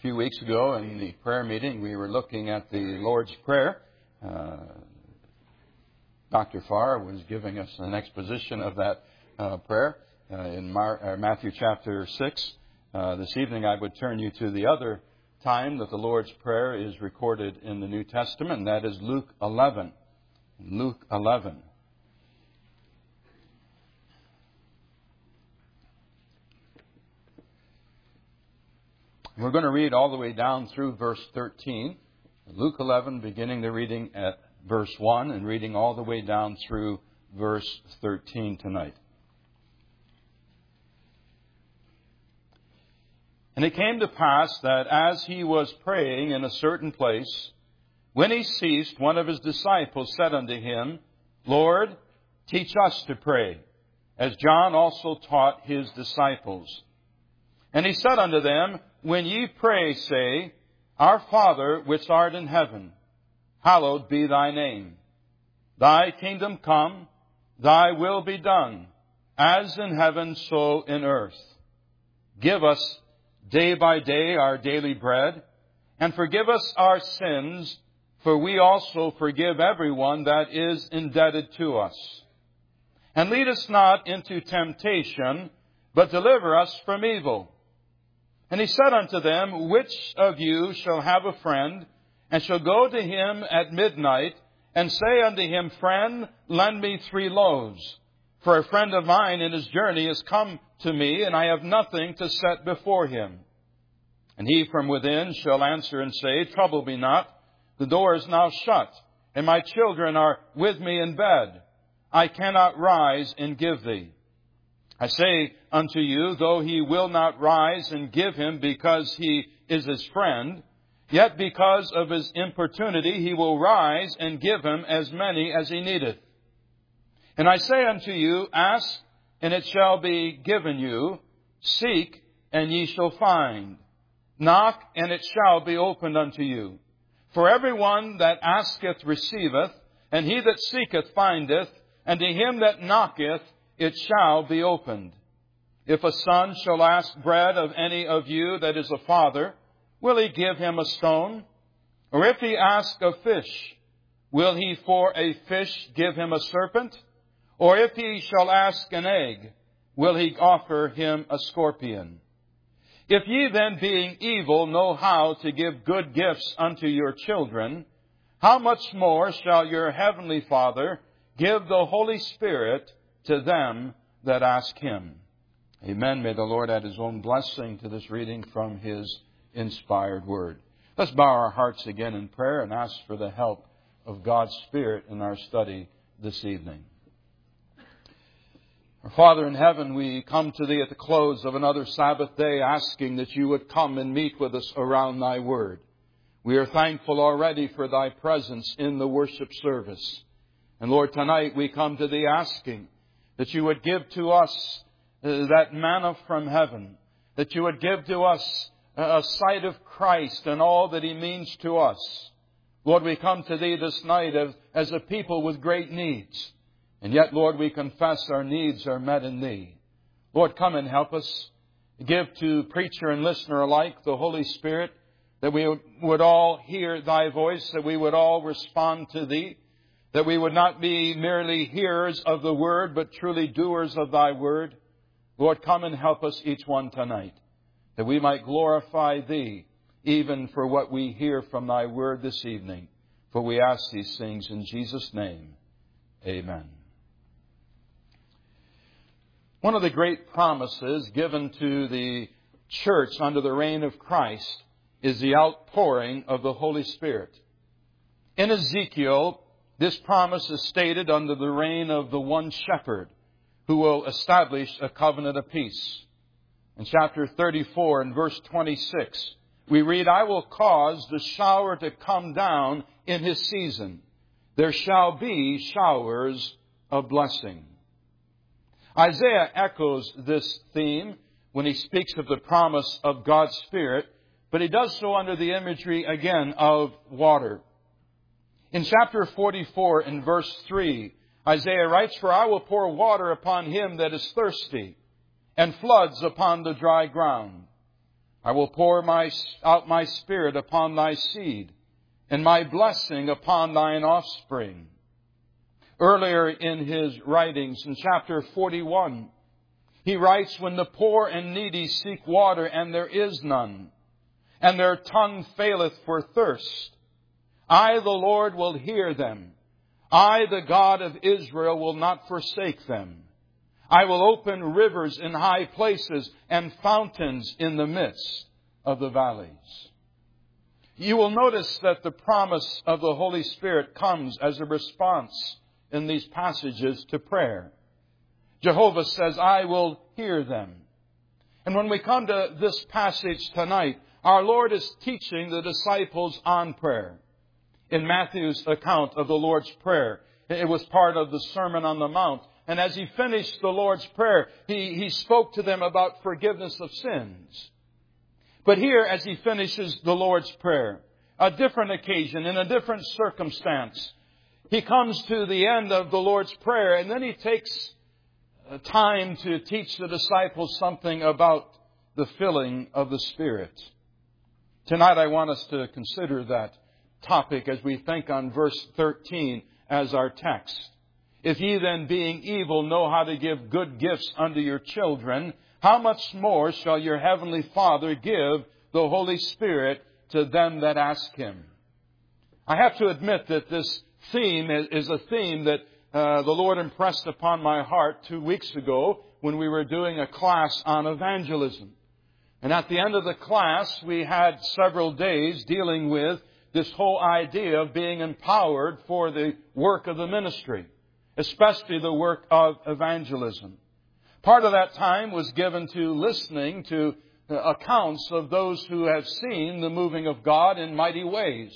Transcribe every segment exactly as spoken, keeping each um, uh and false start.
few weeks ago in the prayer meeting, we were looking at the Lord's Prayer. Uh, Doctor Farr was giving us an exposition of that uh, prayer uh, in Mar- uh, Matthew chapter six. Uh, this evening I would turn you to the other time that the Lord's Prayer is recorded in the New Testament, and that is Luke eleven. Luke eleven. We're going to read all the way down through verse thirteen. Luke eleven, beginning the reading at verse one and reading all the way down through verse thirteen tonight. And it came to pass that as he was praying in a certain place, when he ceased, one of his disciples said unto him, Lord, teach us to pray, as John also taught his disciples. And he said unto them, When ye pray, say, Our Father which art in heaven, hallowed be thy name. Thy kingdom come, thy will be done, as in heaven so in earth. Give us day by day our daily bread, and forgive us our sins, for we also forgive everyone that is indebted to us. And lead us not into temptation, but deliver us from evil. And he said unto them, Which of you shall have a friend, and shall go to him at midnight, and say unto him, Friend, lend me three loaves, for a friend of mine in his journey is come to me, and I have nothing to set before him. And he from within shall answer and say, Trouble me not, the door is now shut, and my children are with me in bed. I cannot rise and give thee. I say unto you, though he will not rise and give him because he is his friend, yet because of his importunity he will rise and give him as many as he needeth. And I say unto you, Ask, and it shall be given you. Seek, and ye shall find. Knock, and it shall be opened unto you. For everyone that asketh receiveth, and he that seeketh findeth, and to him that knocketh it shall be opened. If a son shall ask bread of any of you that is a father, will he give him a stone? Or if he ask a fish, will he for a fish give him a serpent? Or if he shall ask an egg, will he offer him a scorpion? If ye then, being evil, know how to give good gifts unto your children, how much more shall your heavenly Father give the Holy Spirit to them that ask him? Amen. May the Lord add his own blessing to this reading from his inspired word. Let's bow our hearts again in prayer and ask for the help of God's Spirit in our study this evening. Our Father in heaven, we come to Thee at the close of another Sabbath day asking that You would come and meet with us around Thy word. We are thankful already for Thy presence in the worship service. And Lord, tonight we come to Thee asking that You would give to us uh, that manna from heaven, that You would give to us a sight of Christ and all that He means to us. Lord, we come to Thee this night as, as a people with great needs. And yet, Lord, we confess our needs are met in Thee. Lord, come and help us. Give to preacher and listener alike the Holy Spirit, that we would all hear Thy voice, that we would all respond to Thee, that we would not be merely hearers of the word, but truly doers of Thy word. Lord, come and help us each one tonight, that we might glorify Thee, even for what we hear from Thy word this evening. For we ask these things in Jesus' name. Amen. One of the great promises given to the church under the reign of Christ is the outpouring of the Holy Spirit. In Ezekiel, this promise is stated under the reign of the one shepherd who will establish a covenant of peace. In chapter thirty-four and verse twenty-six, we read, I will cause the shower to come down in his season. There shall be showers of blessing. Isaiah echoes this theme when he speaks of the promise of God's Spirit, but he does so under the imagery again of water. In chapter forty-four and verse three, Isaiah writes, For I will pour water upon him that is thirsty, and floods upon the dry ground. I will pour my, out my Spirit upon thy seed, and my blessing upon thine offspring. Earlier in his writings, in chapter forty-one, he writes, when the poor and needy seek water, and there is none, and their tongue faileth for thirst, I, the Lord, will hear them. I, the God of Israel, will not forsake them. I will open rivers in high places and fountains in the midst of the valleys. You will notice that the promise of the Holy Spirit comes as a response in these passages to prayer. Jehovah says, I will hear them. And when we come to this passage tonight, our Lord is teaching the disciples on prayer. In Matthew's account of the Lord's Prayer, it was part of the Sermon on the Mount. And as he finished the Lord's Prayer, he, he spoke to them about forgiveness of sins. But here, as he finishes the Lord's Prayer, a different occasion, in a different circumstance, he comes to the end of the Lord's Prayer, and then he takes time to teach the disciples something about the filling of the Spirit. Tonight I want us to consider that topic as we think on verse thirteen as our text. If ye then, being evil, know how to give good gifts unto your children, how much more shall your heavenly Father give the Holy Spirit to them that ask Him? I have to admit that this theme is a theme that uh, the Lord impressed upon my heart two weeks ago when we were doing a class on evangelism. And at the end of the class, we had several days dealing with this whole idea of being empowered for the work of the ministry, especially the work of evangelism. Part of that time was given to listening to accounts of those who have seen the moving of God in mighty ways.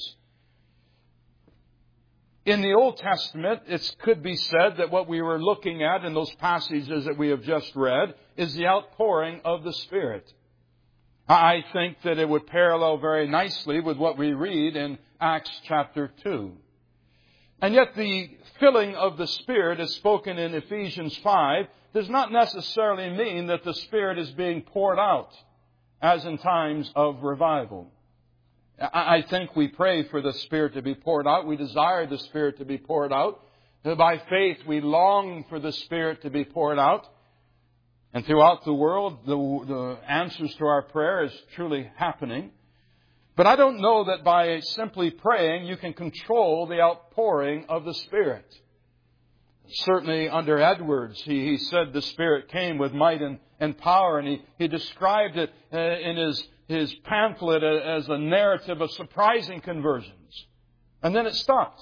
In the Old Testament, it could be said that what we were looking at in those passages that we have just read is the outpouring of the Spirit. I think that it would parallel very nicely with what we read in Acts chapter two. And yet the filling of the Spirit as spoken in Ephesians five does not necessarily mean that the Spirit is being poured out as in times of revival. I think we pray for the Spirit to be poured out. We desire the Spirit to be poured out. By faith, we long for the Spirit to be poured out. And throughout the world, the, the answers to our prayer is truly happening. But I don't know that by simply praying, you can control the outpouring of the Spirit. Certainly under Edwards, he, he said the Spirit came with might and, and power, and he, he described it uh, in his, his pamphlet as a narrative of surprising conversions. And then it stopped.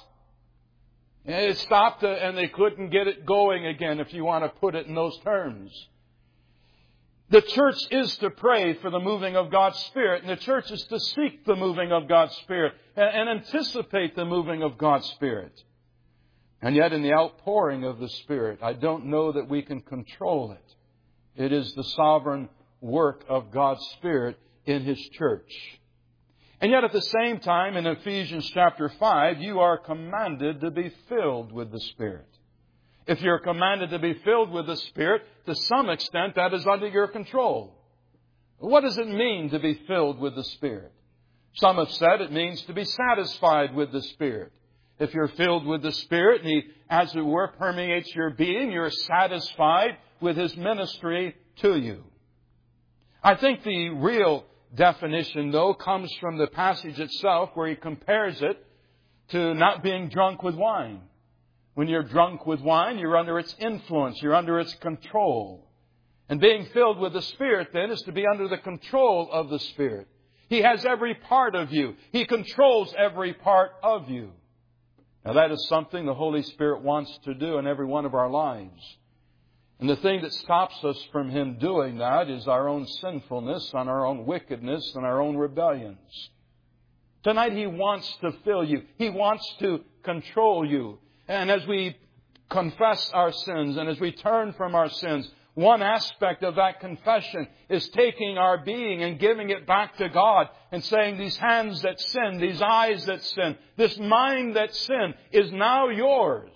It stopped uh, and they couldn't get it going again, if you want to put it in those terms. The church is to pray for the moving of God's Spirit, and the church is to seek the moving of God's Spirit and anticipate the moving of God's Spirit. And yet in the outpouring of the Spirit, I don't know that we can control it. It is the sovereign work of God's Spirit in His church. And yet at the same time, in Ephesians chapter five, you are commanded to be filled with the Spirit. If you're commanded to be filled with the Spirit, to some extent that is under your control. What does it mean to be filled with the Spirit? Some have said it means to be satisfied with the Spirit. If you're filled with the Spirit and He, as it were, permeates your being, you're satisfied with His ministry to you. I think the real definition, though, comes from the passage itself where He compares it to not being drunk with wine. When you're drunk with wine, you're under its influence. You're under its control. And being filled with the Spirit, then, is to be under the control of the Spirit. He has every part of you. He controls every part of you. Now, that is something the Holy Spirit wants to do in every one of our lives. And the thing that stops us from Him doing that is our own sinfulness, and our own wickedness, and our own rebellions. Tonight, He wants to fill you. He wants to control you. And as we confess our sins and as we turn from our sins, one aspect of that confession is taking our being and giving it back to God and saying, these hands that sin, these eyes that sin, this mind that sin is now yours.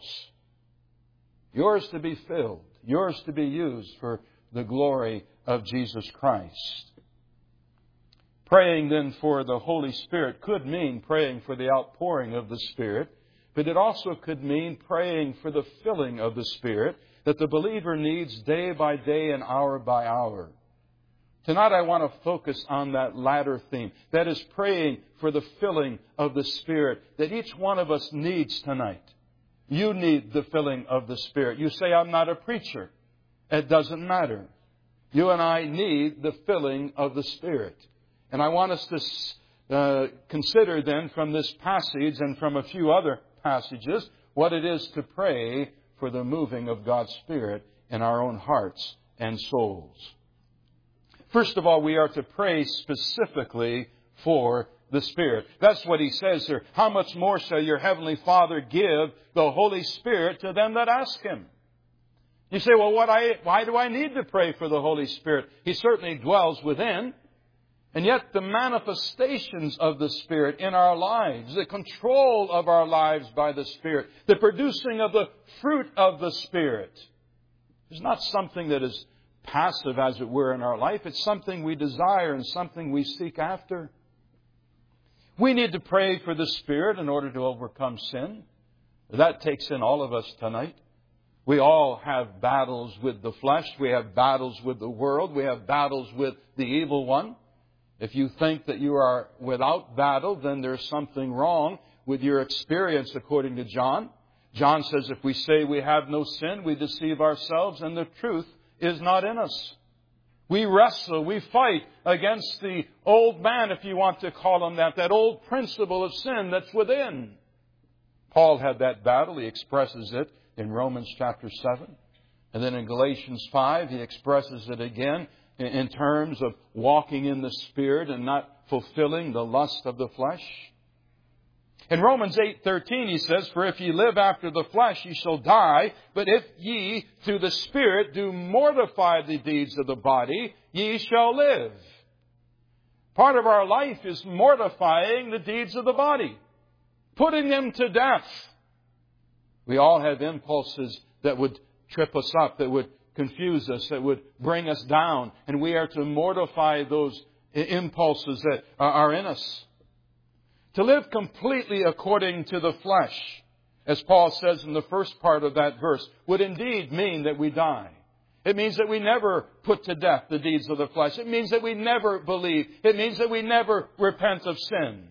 Yours to be filled. Yours to be used for the glory of Jesus Christ. Praying then for the Holy Spirit could mean praying for the outpouring of the Spirit, but it also could mean praying for the filling of the Spirit that the believer needs day by day and hour by hour. Tonight I want to focus on that latter theme. That is praying for the filling of the Spirit that each one of us needs tonight. You need the filling of the Spirit. You say, I'm not a preacher. It doesn't matter. You and I need the filling of the Spirit. And I want us to uh, consider then from this passage and from a few other passages what it is to pray for the moving of God's Spirit in our own hearts and souls. First of all, we are to pray specifically for the Spirit. That's what he says here. How much more shall your Heavenly Father give the Holy Spirit to them that ask Him? You say, well, what I, why do I need to pray for the Holy Spirit? He certainly dwells within. And yet the manifestations of the Spirit in our lives, the control of our lives by the Spirit, the producing of the fruit of the Spirit, is not something that is passive, as it were, in our life. It's something we desire and something we seek after. We need to pray for the Spirit in order to overcome sin. That takes in all of us tonight. We all have battles with the flesh. We have battles with the world. We have battles with the evil one. If you think that you are without battle, then there's something wrong with your experience, according to John. John says if we say we have no sin, we deceive ourselves and the truth is not in us. We wrestle, we fight against the old man, if you want to call him that, that old principle of sin that's within. Paul had that battle. He expresses it in Romans chapter seven. And then in Galatians five, he expresses it again in terms of walking in the Spirit and not fulfilling the lust of the flesh. In Romans eight thirteen, he says, for if ye live after the flesh, ye shall die. But if ye through the Spirit do mortify the deeds of the body, ye shall live. Part of our life is mortifying the deeds of the body, putting them to death. We all have impulses that would trip us up, that would confuse us, that would bring us down. And we are to mortify those impulses that are in us. To live completely according to the flesh, as Paul says in the first part of that verse, would indeed mean that we die. It means that we never put to death the deeds of the flesh. It means that we never believe. It means that we never repent of sin.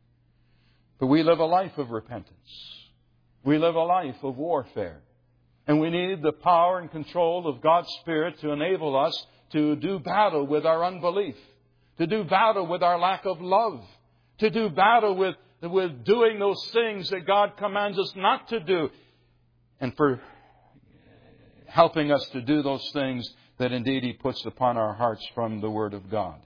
But we live a life of repentance. We live a life of warfare. And we need the power and control of God's Spirit to enable us to do battle with our unbelief, to do battle with our lack of love, to do battle with, with doing those things that God commands us not to do, and for helping us to do those things that indeed He puts upon our hearts from the Word of God.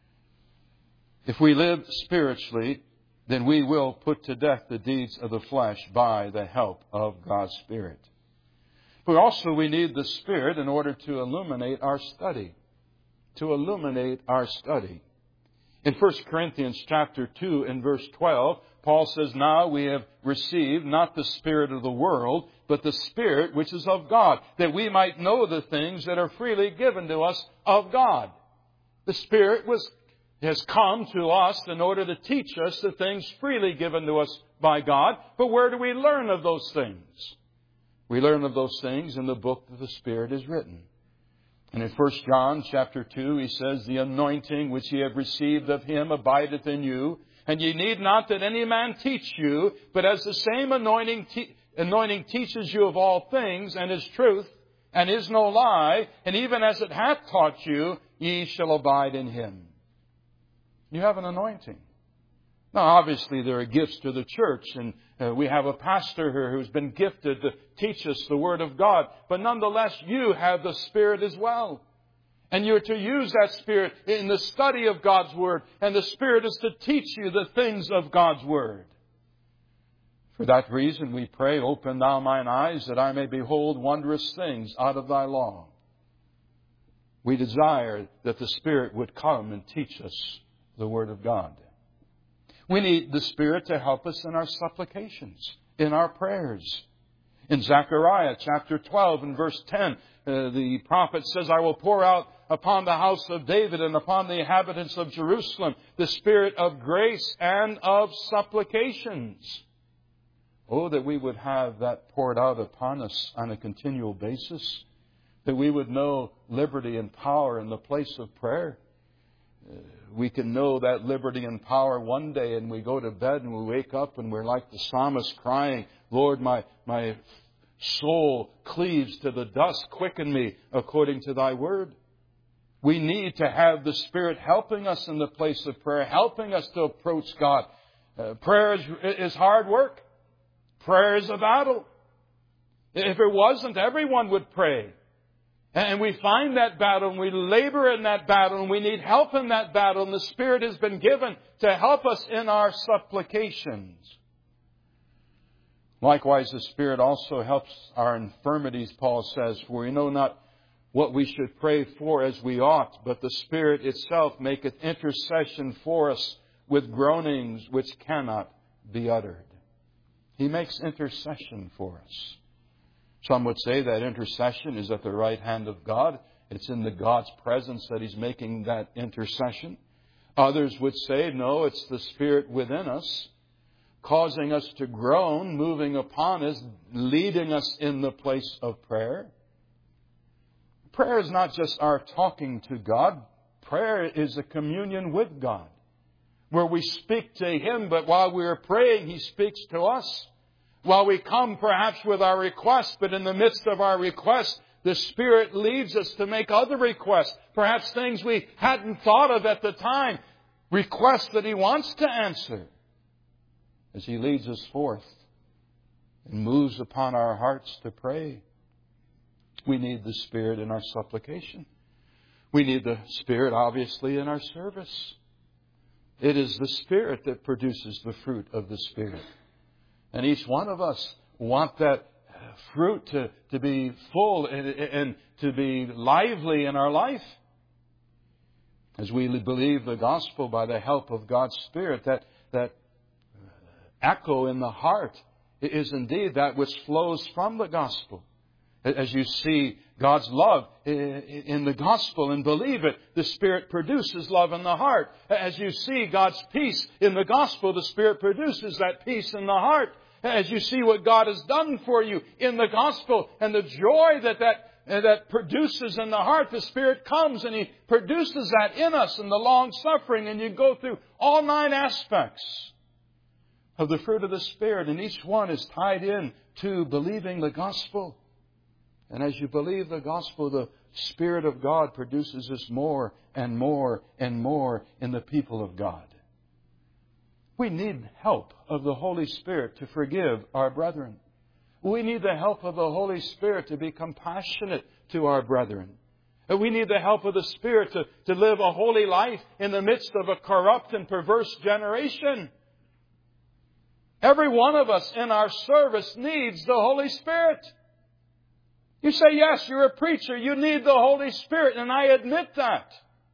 If we live spiritually, then we will put to death the deeds of the flesh by the help of God's Spirit. But also we need the Spirit in order to illuminate our study. To illuminate our study. In First Corinthians chapter two and verse twelve, Paul says, now we have received not the spirit of the world, but the Spirit which is of God, that we might know the things that are freely given to us of God. The Spirit was, has come to us in order to teach us the things freely given to us by God. But where do we learn of those things? We learn of those things in the book that the Spirit is written. And in First John chapter two, he says, the anointing which ye have received of Him abideth in you, and ye need not that any man teach you, but as the same anointing, te- anointing teaches you of all things, and is truth, and is no lie, and even as it hath taught you, ye shall abide in Him. You have an anointing. Now, obviously, there are gifts to the church, and uh, we have a pastor here who's been gifted to teach us the Word of God. But nonetheless, you have the Spirit as well. And you're to use that Spirit in the study of God's Word. And the Spirit is to teach you the things of God's Word. For that reason, we pray, open thou mine eyes, that I may behold wondrous things out of thy law. We desire that the Spirit would come and teach us the Word of God. We need the Spirit to help us in our supplications, in our prayers. In Zechariah chapter twelve and verse ten, uh, the prophet says, I will pour out upon the house of David and upon the inhabitants of Jerusalem the Spirit of grace and of supplications. Oh, that we would have that poured out upon us on a continual basis. That we would know liberty and power in the place of prayer. Uh, we can know that liberty and power one day, and we go to bed and we wake up and we're like the psalmist crying, Lord, my, my soul cleaves to the dust. Quicken me according to thy word. We need to have the Spirit helping us in the place of prayer, helping us to approach God. Uh, prayer is, is hard work. Prayer is a battle. If it wasn't, everyone would pray. And we find that battle and we labor in that battle and we need help in that battle. And the Spirit has been given to help us in our supplications. Likewise, the Spirit also helps our infirmities, Paul says, for we know not what we should pray for as we ought, but the Spirit itself maketh intercession for us with groanings which cannot be uttered. He makes intercession for us. Some would say that intercession is at the right hand of God. It's in the God's presence that He's making that intercession. Others would say, no, it's the Spirit within us, causing us to groan, moving upon us, leading us in the place of prayer. Prayer is not just our talking to God. Prayer is a communion with God, where we speak to Him, but while we are praying, He speaks to us. While we come perhaps with our request, but in the midst of our request, the Spirit leads us to make other requests, perhaps things we hadn't thought of at the time, requests that He wants to answer as He leads us forth and moves upon our hearts to pray. We need the Spirit in our supplication. We need the Spirit, obviously, in our service. It is the Spirit that produces the fruit of the Spirit. And each one of us want that fruit to, to be full and, and to be lively in our life. As we believe the gospel by the help of God's Spirit, that, that echo in the heart is indeed that which flows from the gospel. As you see God's love in the gospel and believe it, the Spirit produces love in the heart. As you see God's peace in the gospel, the Spirit produces that peace in the heart. As you see what God has done for you in the gospel and the joy that that, that produces in the heart, the Spirit comes and He produces that in us in the long suffering. And you go through all nine aspects of the fruit of the Spirit, and each one is tied in to believing the gospel. And as you believe the gospel, the Spirit of God produces this more and more and more in the people of God. We need help of the Holy Spirit to forgive our brethren. We need the help of the Holy Spirit to be compassionate to our brethren. We need the help of the Spirit to, to live a holy life in the midst of a corrupt and perverse generation. Every one of us in our service needs the Holy Spirit. You say, yes, you're a preacher. You need the Holy Spirit, and I admit that.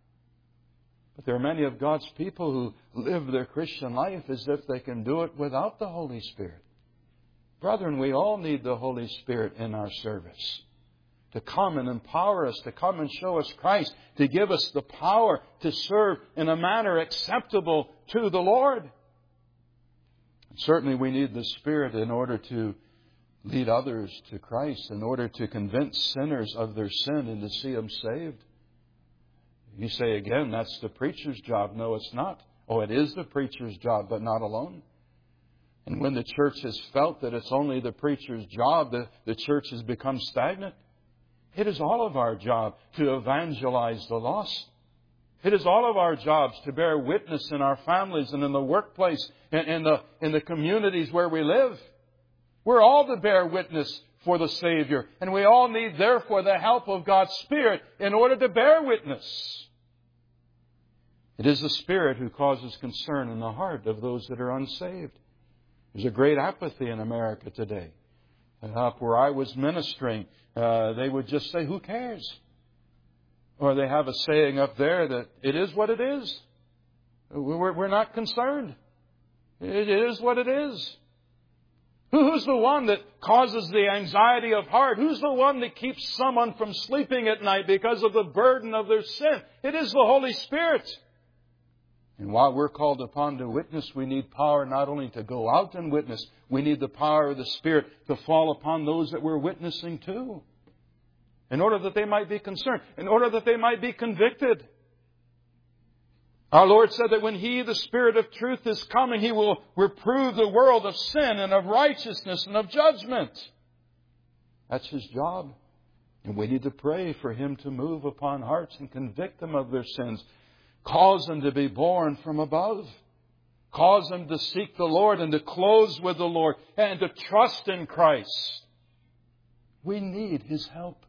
But there are many of God's people who live their Christian life as if they can do it without the Holy Spirit. Brethren, we all need the Holy Spirit in our service to come and empower us, to come and show us Christ, to give us the power to serve in a manner acceptable to the Lord. Certainly we need the Spirit in order to lead others to Christ, in order to convince sinners of their sin and to see them saved. You say again, that's the preacher's job. No, it's not. Oh, it is the preacher's job, but not alone. And when the church has felt that it's only the preacher's job, the, the church has become stagnant. It is all of our job to evangelize the lost. It is all of our jobs to bear witness in our families and in the workplace and in the, in the communities where we live. We're all to bear witness for the Savior. And we all need, therefore, the help of God's Spirit in order to bear witness. It is the Spirit who causes concern in the heart of those that are unsaved. There's a great apathy in America today. And up where I was ministering, uh, they would just say, who cares? Or they have a saying up there that it is what it is. We're, we're not concerned. It is what it is. Who's the one that causes the anxiety of heart? Who's the one that keeps someone from sleeping at night because of the burden of their sin? It is the Holy Spirit. And while we're called upon to witness, we need power not only to go out and witness, we need the power of the Spirit to fall upon those that we're witnessing to, in order that they might be concerned, in order that they might be convicted. Our Lord said that when He, the Spirit of truth, is coming, He will reprove the world of sin and of righteousness and of judgment. That's His job. And we need to pray for Him to move upon hearts and convict them of their sins. Cause them to be born from above. Cause them to seek the Lord and to close with the Lord and to trust in Christ. We need His help.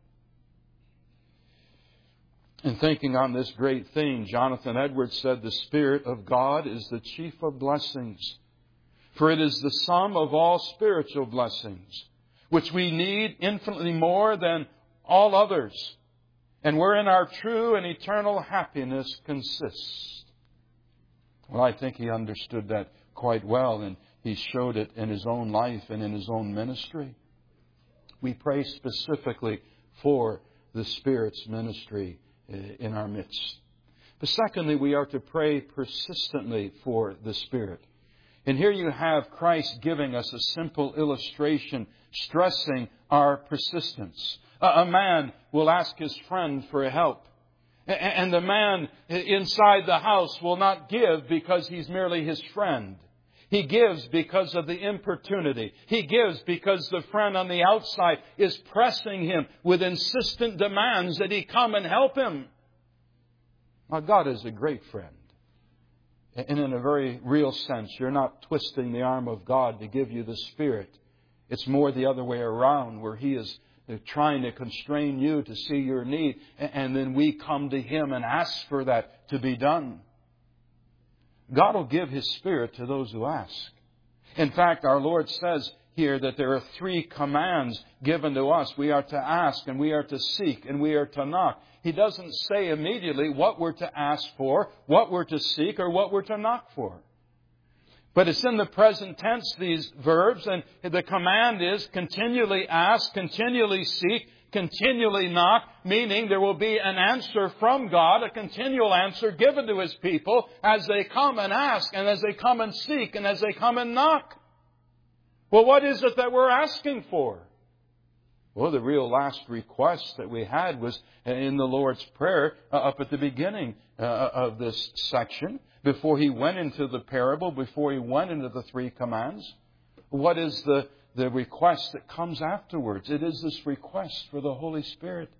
In thinking on this great theme, Jonathan Edwards said, the Spirit of God is the chief of blessings, for it is the sum of all spiritual blessings, which we need infinitely more than all others, and wherein our true and eternal happiness consists. Well, I think he understood that quite well, and he showed it in his own life and in his own ministry. We pray specifically for the Spirit's ministry in our midst. But secondly, we are to pray persistently for the Spirit. And here you have Christ giving us a simple illustration stressing our persistence. A man will ask his friend for help. And the man inside the house will not give because he's merely his friend. He gives because of the importunity. He gives because the friend on the outside is pressing him with insistent demands that he come and help him. Now, God is a great friend. And in a very real sense, you're not twisting the arm of God to give you the Spirit. It's more the other way around, where He is trying to constrain you to see your need. And then we come to Him and ask for that to be done. God will give His Spirit to those who ask. In fact, our Lord says here that there are three commands given to us. We are to ask, and we are to seek, and we are to knock. He doesn't say immediately what we're to ask for, what we're to seek, or what we're to knock for. But it's in the present tense, these verbs, and the command is continually ask, continually seek, continually knock, meaning there will be an answer from God, a continual answer given to His people as they come and ask, and as they come and seek, and as they come and knock. Well, what is it that we're asking for? Well, the real last request that we had was in the Lord's Prayer uh, up at the beginning uh, of this section, before He went into the parable, before He went into the three commands. What is the, the request that comes afterwards? It is this request for the Holy Spirit.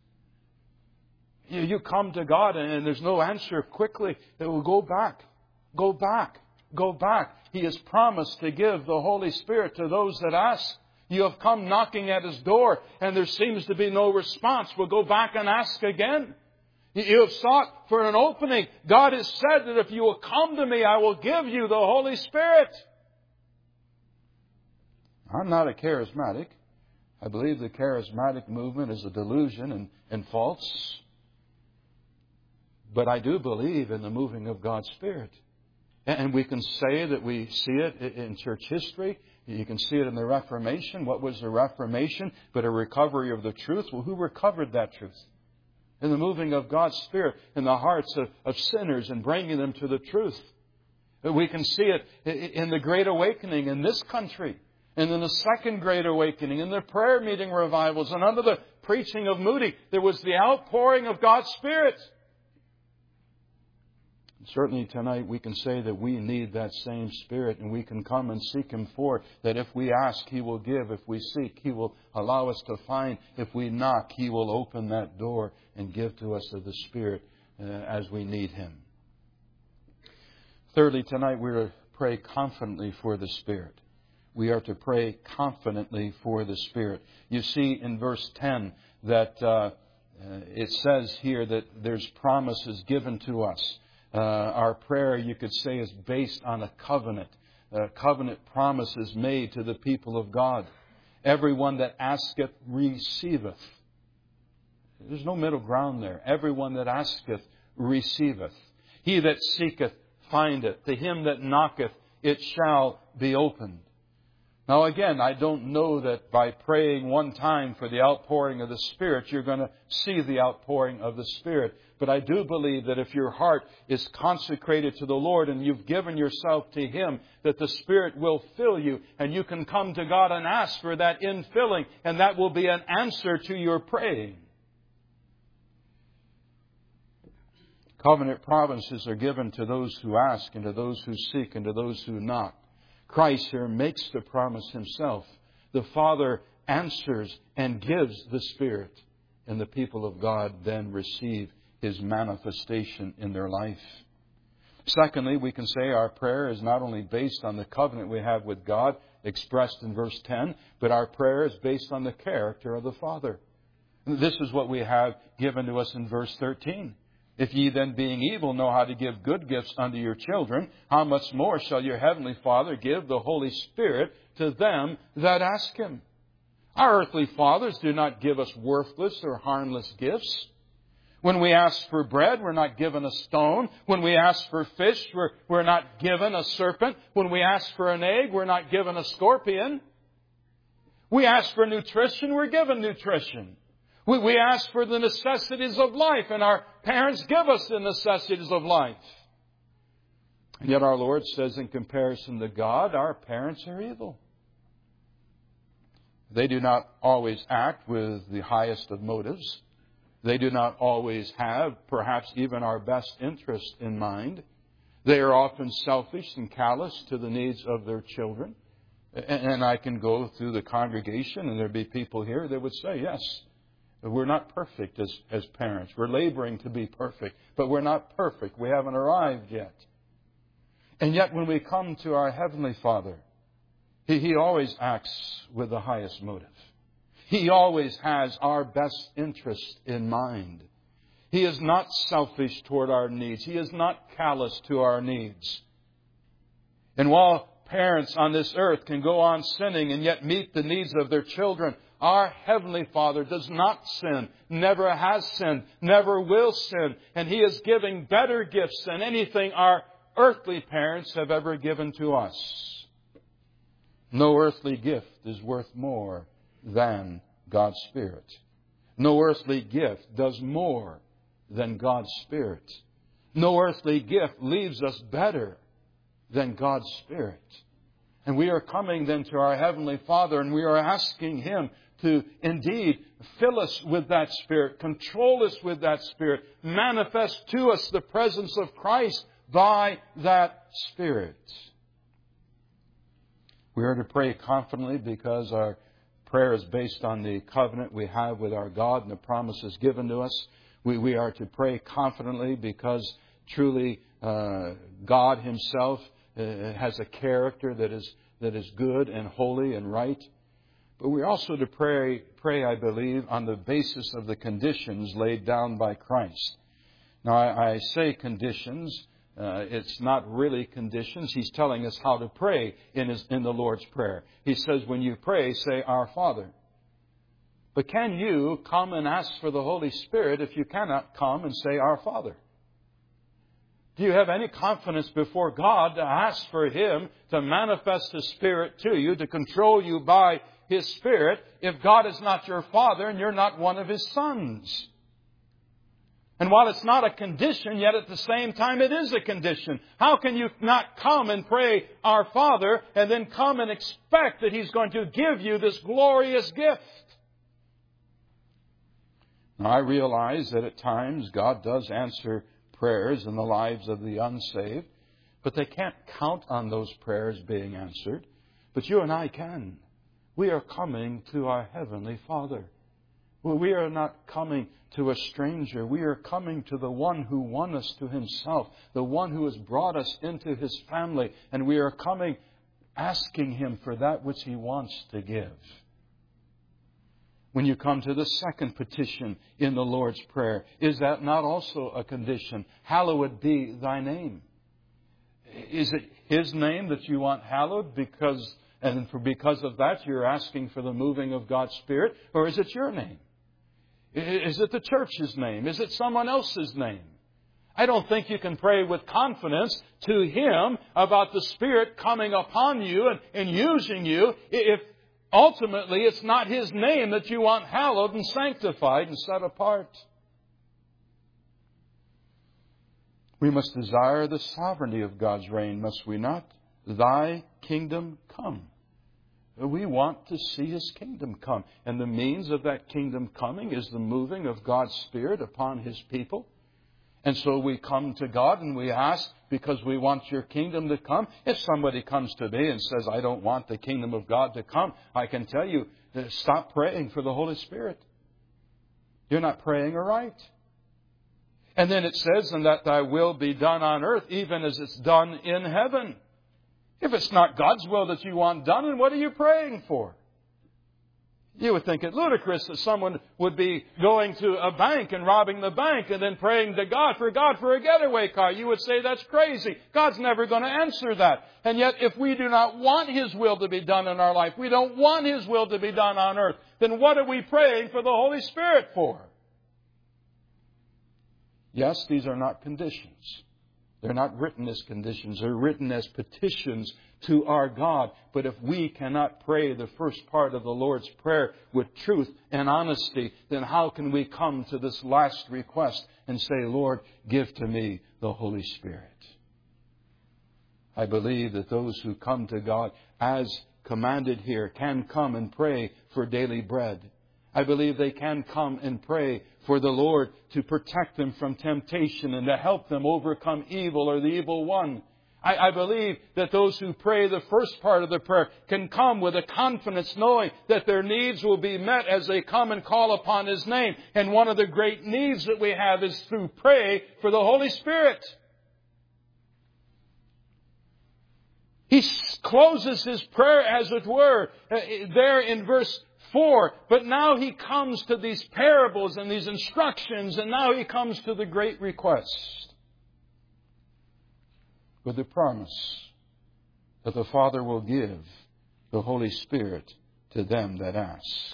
You, you come to God and there's no answer quickly. It will go back, go back, go back. He has promised to give the Holy Spirit to those that ask. You have come knocking at His door and there seems to be no response. We'll go back and ask again. You have sought for an opening. God has said that if you will come to me, I will give you the Holy Spirit. I'm not a charismatic. I believe the charismatic movement is a delusion and, and false. But I do believe in the moving of God's Spirit. And we can say that we see it in church history. You can see it in the Reformation. What was the Reformation but a recovery of the truth? Well, who recovered that truth? In the moving of God's Spirit in the hearts of, of sinners and bringing them to the truth. We can see it in the Great Awakening in this country. And in the Second Great Awakening, in the prayer meeting revivals, and under the preaching of Moody, there was the outpouring of God's Spirit. Certainly tonight we can say that we need that same Spirit, and we can come and seek Him for it. That if we ask, He will give. If we seek, He will allow us to find. If we knock, He will open that door and give to us of the Spirit uh, as we need Him. Thirdly, tonight we are to pray confidently for the Spirit. We are to pray confidently for the Spirit. You see in verse ten that uh, uh, it says here that there's promises given to us. Uh, our prayer, you could say, is based on a covenant. Uh, covenant promises made to the people of God. Everyone that asketh receiveth. There's no middle ground there. Everyone that asketh receiveth. He that seeketh findeth. To him that knocketh it shall be opened. Now again, I don't know that by praying one time for the outpouring of the Spirit, you're going to see the outpouring of the Spirit. But I do believe that if your heart is consecrated to the Lord and you've given yourself to Him, that the Spirit will fill you and you can come to God and ask for that infilling, and that will be an answer to your praying. Covenant promises are given to those who ask and to those who seek and to those who knock. Christ here makes the promise Himself. The Father answers and gives the Spirit, and the people of God then receive His manifestation in their life. Secondly, we can say our prayer is not only based on the covenant we have with God, expressed in verse ten, but our prayer is based on the character of the Father. This is what we have given to us in verse thirteen. If ye then, being evil, know how to give good gifts unto your children, how much more shall your heavenly Father give the Holy Spirit to them that ask Him? Our earthly fathers do not give us worthless or harmless gifts. When we ask for bread, we're not given a stone. When we ask for fish, we're, we're not given a serpent. When we ask for an egg, we're not given a scorpion. We ask for nutrition, we're given nutrition. We, we ask for the necessities of life, and our parents give us the necessities of life. And yet our Lord says, in comparison to God, our parents are evil. They do not always act with the highest of motives. They do not always have, perhaps, even our best interest in mind. They are often selfish and callous to the needs of their children. And I can go through the congregation, and there'd be people here that would say, yes, we're not perfect as, as parents. We're laboring to be perfect, but we're not perfect. We haven't arrived yet. And yet when we come to our Heavenly Father, He, he always acts with the highest motive. He always has our best interest in mind. He is not selfish toward our needs. He is not callous to our needs. And while parents on this earth can go on sinning and yet meet the needs of their children, our Heavenly Father does not sin, never has sinned, never will sin, and He is giving better gifts than anything our earthly parents have ever given to us. No earthly gift is worth more than God's Spirit. No earthly gift does more than God's Spirit. No earthly gift leaves us better than God's Spirit. And we are coming then to our Heavenly Father, and we are asking Him to indeed fill us with that Spirit, control us with that Spirit, manifest to us the presence of Christ by that Spirit. We are to pray confidently because our prayer is based on the covenant we have with our God and the promises given to us. We, we are to pray confidently because truly uh, God Himself uh, has a character that is that is good and holy and right. But we're also to pray, pray, I believe, on the basis of the conditions laid down by Christ. Now, I, I say conditions. Uh, it's not really conditions. He's telling us how to pray in, his, in the Lord's Prayer. He says, when you pray, say, Our Father. But can you come and ask for the Holy Spirit if you cannot come and say, Our Father? Do you have any confidence before God to ask for Him to manifest His Spirit to you, to control you by His Spirit, if God is not your Father and you're not one of His sons? And while it's not a condition, yet at the same time it is a condition. How can you not come and pray, Our Father, and then come and expect that He's going to give you this glorious gift? Now, I realize that at times God does answer prayers in the lives of the unsaved, but they can't count on those prayers being answered. But you and I can. We are coming to our Heavenly Father. Well, we are not coming to a stranger. We are coming to the one who won us to Himself, the one who has brought us into His family, and we are coming asking Him for that which He wants to give. When you come to the second petition in the Lord's Prayer, is that not also a condition? Hallowed be Thy name. Is it His name that you want hallowed because, and for because of that you're asking for the moving of God's Spirit? Or is it your name? Is it the church's name? Is it someone else's name? I don't think you can pray with confidence to Him about the Spirit coming upon you and, and using you if ultimately it's not His name that you want hallowed and sanctified and set apart. We must desire the sovereignty of God's reign, must we not? Thy kingdom come. We want to see His kingdom come. And the means of that kingdom coming is the moving of God's Spirit upon His people. And so we come to God and we ask because we want your kingdom to come. If somebody comes to me and says, I don't want the kingdom of God to come, I can tell you, stop praying for the Holy Spirit. You're not praying aright. And then it says, and that thy will be done on earth, even as it's done in heaven. If it's not God's will that you want done, then what are you praying for? You would think it ludicrous that someone would be going to a bank and robbing the bank and then praying to God for God for a getaway car. You would say that's crazy. God's never going to answer that. And yet if we do not want His will to be done in our life, we don't want His will to be done on earth, then what are we praying for the Holy Spirit for? Yes, these are not conditions. They're not written as conditions. They're written as petitions to our God. But if we cannot pray the first part of the Lord's Prayer with truth and honesty, then how can we come to this last request and say, Lord, give to me the Holy Spirit? I believe that those who come to God as commanded here can come and pray for daily bread. I believe they can come and pray for the Lord to protect them from temptation and to help them overcome evil or the evil one. I, I believe that those who pray the first part of the prayer can come with a confidence knowing that their needs will be met as they come and call upon His name. And one of the great needs that we have is through pray for the Holy Spirit. He closes his prayer, as it were, there in verse four. But now he comes to these parables and these instructions, and now he comes to the great request with the promise that the Father will give the Holy Spirit to them that ask.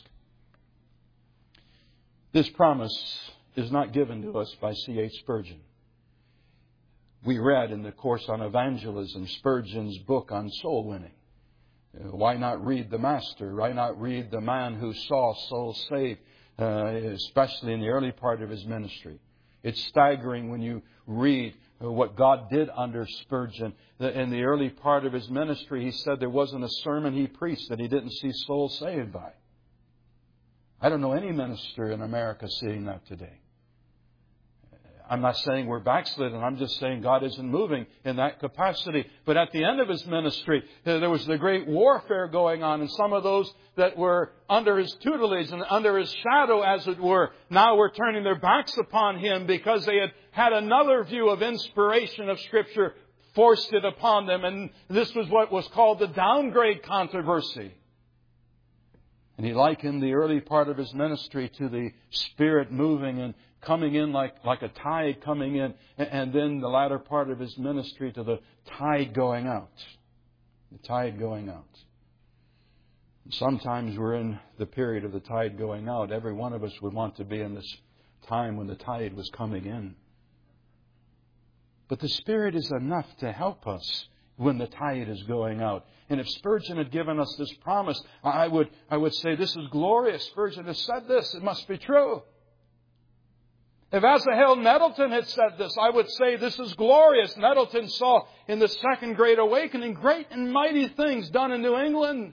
This promise is not given to us by C H Spurgeon. We read in the course on evangelism Spurgeon's book on soul winning. Why not read the Master? Why not read the man who saw souls saved, uh, especially in the early part of his ministry? It's staggering when you read what God did under Spurgeon. In the early part of his ministry, he said there wasn't a sermon he preached that he didn't see souls saved by. I don't know any minister in America seeing that today. I'm not saying we're backslidden. I'm just saying God isn't moving in that capacity. But at the end of his ministry, there was the great warfare going on. And some of those that were under his tutelage and under his shadow, as it were, now were turning their backs upon him because they had had another view of inspiration of Scripture forced it upon them. And this was what was called the downgrade controversy. And he likened the early part of his ministry to the Spirit moving and coming in like, like a tide coming in, and then the latter part of his ministry to the tide going out. The tide going out. Sometimes we're in the period of the tide going out. Every one of us would want to be in this time when the tide was coming in. But the Spirit is enough to help us when the tide is going out. And if Spurgeon had given us this promise, I would, I would say this is glorious. Spurgeon has said this. It must be true. If Asahel Nettleton had said this, I would say this is glorious. Nettleton saw in the Second Great Awakening great and mighty things done in New England.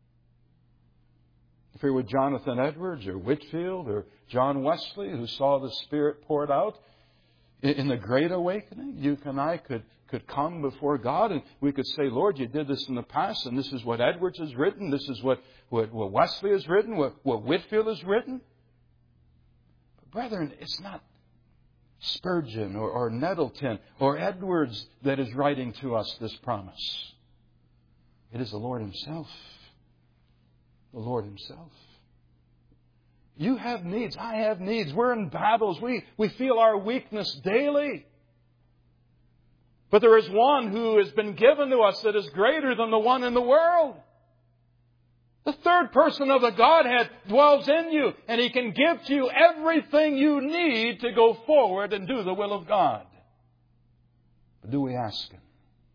If it were Jonathan Edwards or Whitefield or John Wesley who saw the Spirit poured out in the Great Awakening, you and I could, could come before God and we could say, Lord, you did this in the past and this is what Edwards has written, this is what, what, what Wesley has written, what, what Whitefield has written. Brethren, it's not Spurgeon or, or Nettleton or Edwards that is writing to us this promise. It is the Lord Himself. The Lord Himself. You have needs. I have needs. We're in battles. We, we feel our weakness daily. But there is one who has been given to us that is greater than the one in the world. The third person of the Godhead dwells in you, and He can give to you everything you need to go forward and do the will of God. But do we ask Him?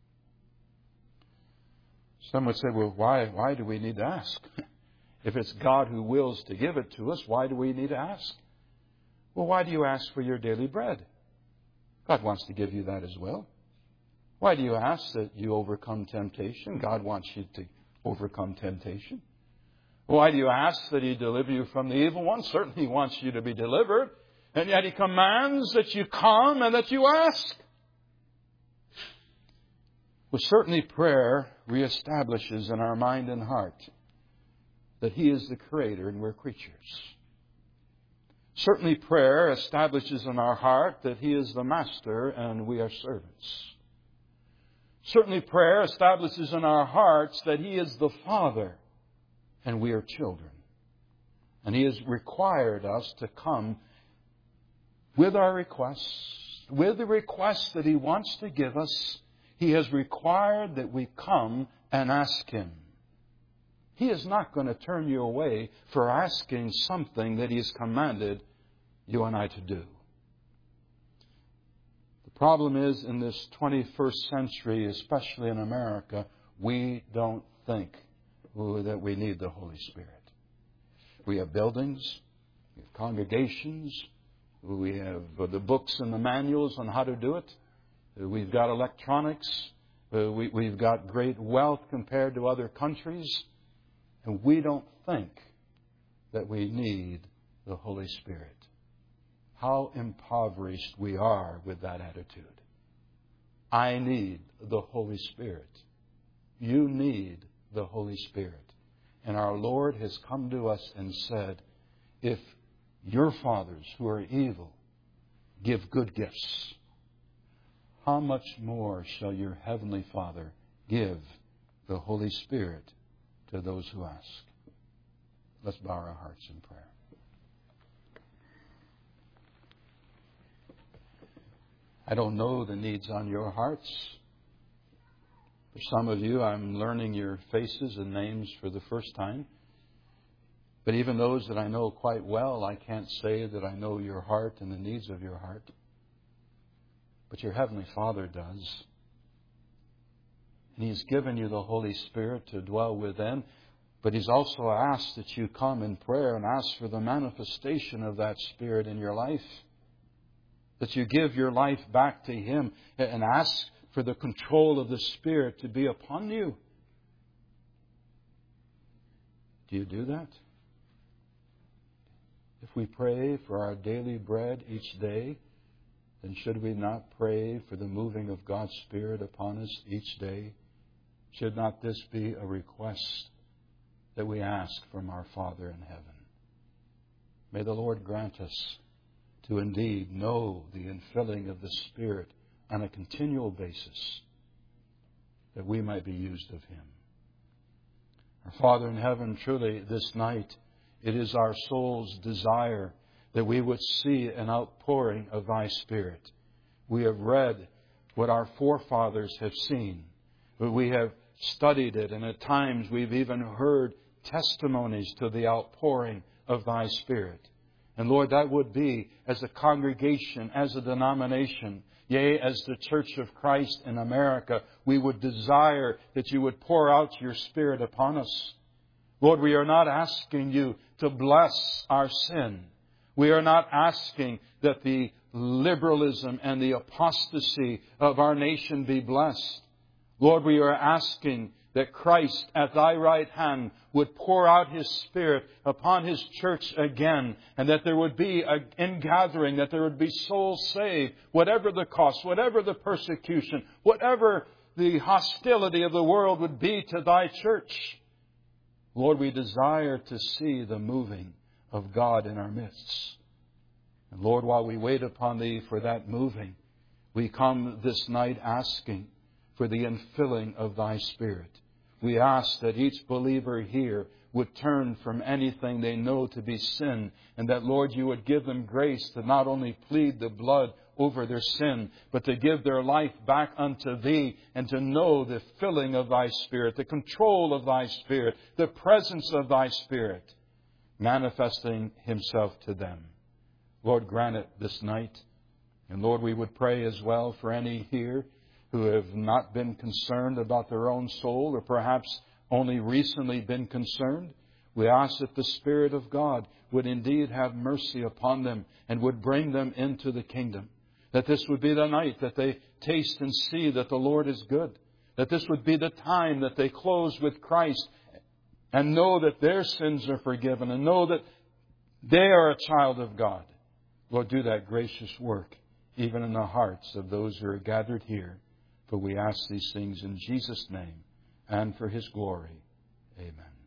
Some would say, well, why, why do we need to ask? If it's God who wills to give it to us, why do we need to ask? Well, why do you ask for your daily bread? God wants to give you that as well. Why do you ask that you overcome temptation? God wants you to overcome temptation. Why do you ask that He deliver you from the evil one? Certainly He wants you to be delivered. And yet He commands that you come and that you ask. Well, certainly prayer reestablishes in our mind and heart that He is the Creator and we're creatures. Certainly prayer establishes in our heart that He is the Master and we are servants. Certainly prayer establishes in our hearts that He is the Father and we are children. And He has required us to come with our requests, with the requests that He wants to give us. He has required that we come and ask Him. He is not going to turn you away for asking something that He has commanded you and I to do. The problem is, in this twenty-first century, especially in America, we don't think that we need the Holy Spirit. We have buildings, we have congregations, we have the books and the manuals on how to do it. We've got electronics. We, we've got great wealth compared to other countries. And we don't think that we need the Holy Spirit. How impoverished we are with that attitude. I need the Holy Spirit. You need the Holy Spirit. And our Lord has come to us and said, if your fathers who are evil give good gifts, how much more shall your Heavenly Father give the Holy Spirit to those who ask? Let's bow our hearts in prayer. I don't know the needs on your hearts. For some of you, I'm learning your faces and names for the first time. But even those that I know quite well, I can't say that I know your heart and the needs of your heart. But your Heavenly Father does. And He's given you the Holy Spirit to dwell within. But He's also asked that you come in prayer and ask for the manifestation of that Spirit in your life. That you give your life back to Him and ask for the control of the Spirit to be upon you. Do you do that? If we pray for our daily bread each day, then should we not pray for the moving of God's Spirit upon us each day? Should not this be a request that we ask from our Father in heaven? May the Lord grant us to indeed know the infilling of the Spirit on a continual basis, that we might be used of Him. Our Father in heaven, truly this night, it is our soul's desire that we would see an outpouring of Thy Spirit. We have read what our forefathers have seen. We have studied it, and at times we've even heard testimonies to the outpouring of Thy Spirit. And Lord, that would be as a congregation, as a denomination, yea, as the Church of Christ in America, we would desire that You would pour out Your Spirit upon us. Lord, we are not asking You to bless our sin. We are not asking that the liberalism and the apostasy of our nation be blessed. Lord, we are asking that Christ at Thy right hand would pour out His Spirit upon His church again, and that there would be an ingathering, that there would be souls saved, whatever the cost, whatever the persecution, whatever the hostility of the world would be to Thy church. Lord, we desire to see the moving of God in our midst. And Lord, while we wait upon Thee for that moving, we come this night asking for the infilling of Thy Spirit. We ask that each believer here would turn from anything they know to be sin, and that, Lord, You would give them grace to not only plead the blood over their sin, but to give their life back unto Thee, and to know the filling of Thy Spirit, the control of Thy Spirit, the presence of Thy Spirit, manifesting Himself to them. Lord, grant it this night. And Lord, we would pray as well for any here who have not been concerned about their own soul, or perhaps only recently been concerned. We ask that the Spirit of God would indeed have mercy upon them and would bring them into the kingdom. That this would be the night that they taste and see that the Lord is good. That this would be the time that they close with Christ and know that their sins are forgiven and know that they are a child of God. Lord, do that gracious work even in the hearts of those who are gathered here. For we ask these things in Jesus' name and for His glory. Amen.